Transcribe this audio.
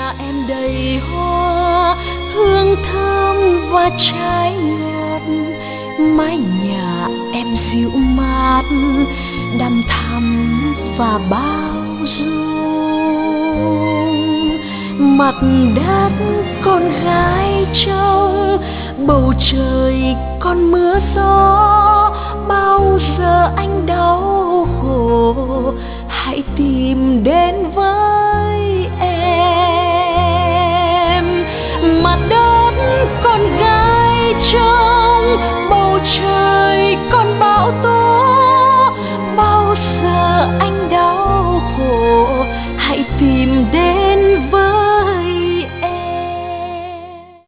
nhà em đầy hoa hương thơm và trái ngọt, mái nhà em dịu mát đằm thắm và bao dung. Mặt đất con gái trông, bầu trời con mưa gió, bao giờ anh đau khổ hãy tìm đến với